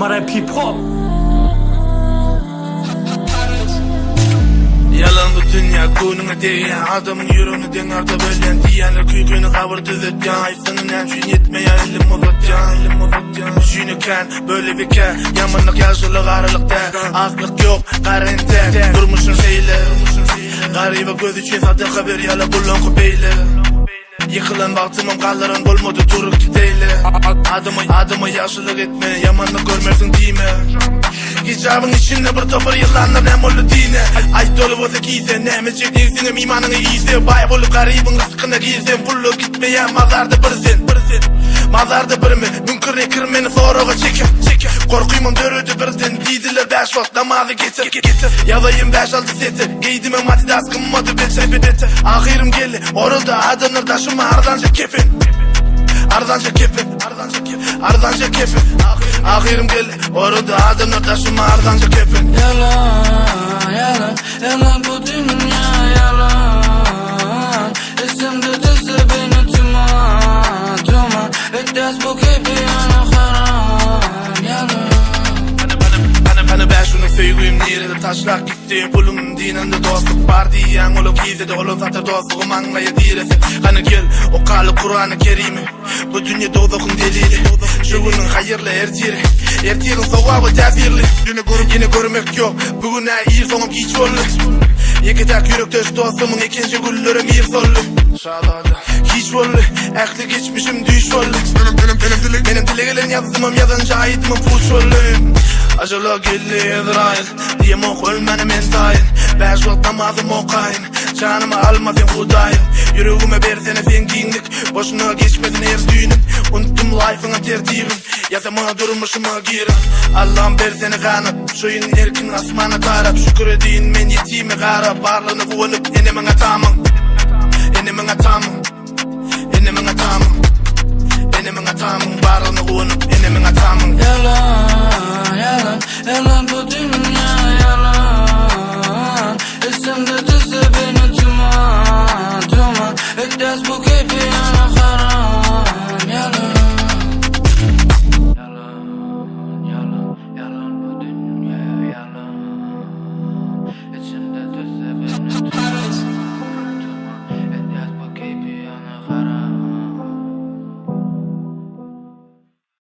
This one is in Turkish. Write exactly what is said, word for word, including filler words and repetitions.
Samurai P-Pop. Yalan bu dünya kununa değen adamın yüreğini denarda bölen diyenler küykünü kavur düzetken aysanın emşin yetmeye elim uzatcan elim uzatcan düşünürken böyle bir ke yamanlık yaşlılık aralıkta aklık yok karente durmuşsun şeyle garibe göz için sadıka bir yala bullon kubeyle yıkılan baktımım kalların olmadı durup gideyle adımı adımı yaşlılık etme yamanlık görmersin değil mi? Gicabın içinde bir topar yıllanlar ne mollu dine Ay dolu olsa giysen neme çektiğisin imanını iyiyse Bay bolu garibin rızkına giysen Pullu gitmeyen mazarda birsin Mazarda bir mi mümkün ekirmeni soruğa çeker Korkuyumum dörüdü birden Diydiler beş volt namazı getir Yazayım beş altı seti Giydime matide askınmadı bete Ahirim geldi orada adamlar taşıma ardanca kepin Ardanca kepin Ardanca kepin Ahirim geldi orada adamlar taşıma ardanca kepin Yalan, yalan, yalan bu dünya yalan Esimde tezde beni tuman, tuman Ve ders bu gibi yana haram Yalan Bana ben şunu söyleyeyim nerede taşlak gitti Pulum dininde dostluk var diyen olup gizledi Olu zaten dostluğum anlaya diresi Kanı gel o kalı Kur'an-ı Kerim'i Bu dünya dozokun delili Şu günün hayırlı ertiri Ertirin soğuğu tezirli Yine görmek yok Bugün iyi sonum hiç oldu İki tak yürektöş dostumun ikinci güllerim bir sollu Hiç oldu Ekli geçmişim düş oldu Benim dileğilen yazımım yazınca aitimi puç oldu Acılı geldi Ezrail Diyem ok ölmenim entayin Beş volt namazım okayın Canımı almasın hudayın Yüreğime bersene zenginlik Boşuna geçmesin her düğünüm Unuttum life'ına tertibim Yazıma durmuşuma girin Allah'ım bersene kanat Şuyun erkin asmana tarap Şükür edin men yetimi garap Barlığını kuvalıp enemin atamın Enemin atamın Enemin atamın Enemin atamın Barlığını kuvalıp enemin atamın Yalan, yalan, yalan bu dünya